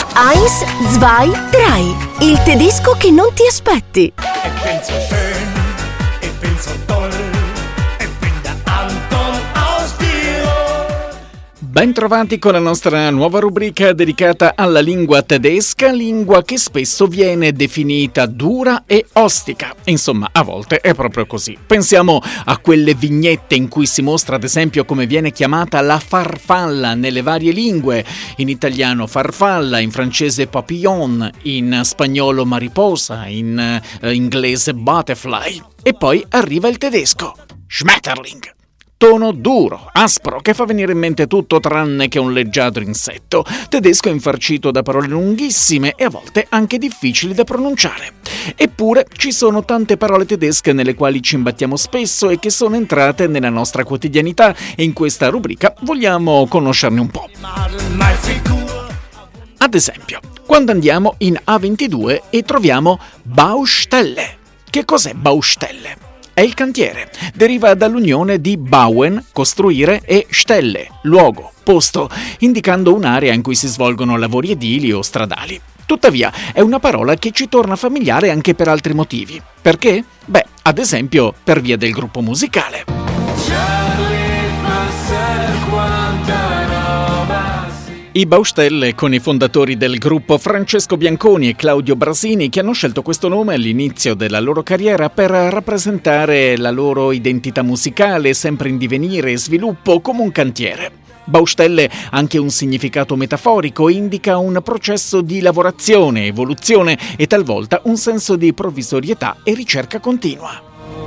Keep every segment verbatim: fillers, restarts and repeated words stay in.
Eins, zwei, drei. Il tedesco che non ti aspetti. Ich bin so schön, ich bin so toll, ich bin der Anton aus Tirol. Bentrovati con la nostra nuova rubrica dedicata alla lingua tedesca, lingua che spesso viene definita dura e ostica. Insomma, a volte è proprio così. Pensiamo a quelle vignette in cui si mostra, ad esempio, come viene chiamata la farfalla nelle varie lingue. In italiano farfalla, in francese papillon, in spagnolo mariposa, in eh, inglese butterfly. E poi arriva il tedesco, Schmetterling. Tono duro, aspro, che fa venire in mente tutto tranne che un leggiadro insetto. Tedesco infarcito da parole lunghissime e a volte anche difficili da pronunciare. Eppure ci sono tante parole tedesche nelle quali ci imbattiamo spesso e che sono entrate nella nostra quotidianità e in questa rubrica vogliamo conoscerne un po'. Ad esempio, quando andiamo in A ventidue e troviamo Baustelle. Che cos'è Baustelle? È il cantiere. Deriva dall'unione di bauen, costruire, e Stelle, luogo, posto, indicando un'area in cui si svolgono lavori edili o stradali. Tuttavia, è una parola che ci torna familiare anche per altri motivi. Perché? Beh, ad esempio, per via del gruppo musicale. I Baustelle, con i fondatori del gruppo Francesco Bianconi e Claudio Brasini, che hanno scelto questo nome all'inizio della loro carriera per rappresentare la loro identità musicale, sempre in divenire e sviluppo, come un cantiere. Baustelle ha anche un significato metaforico, indica un processo di lavorazione, evoluzione e talvolta un senso di provvisorietà e ricerca continua.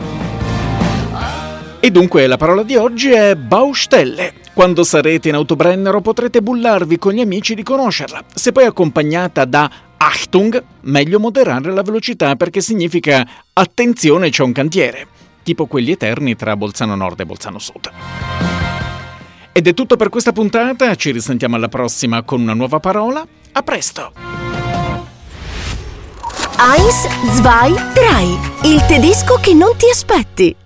E dunque la parola di oggi è Baustelle. Quando sarete in autobrennero potrete bullarvi con gli amici di conoscerla. Se poi accompagnata da Achtung, meglio moderare la velocità perché significa attenzione, c'è un cantiere, tipo quelli eterni tra Bolzano Nord e Bolzano Sud. Ed è tutto per questa puntata, ci risentiamo alla prossima con una nuova parola. A presto! Eins, zwei, drei. Il tedesco che non ti aspetti.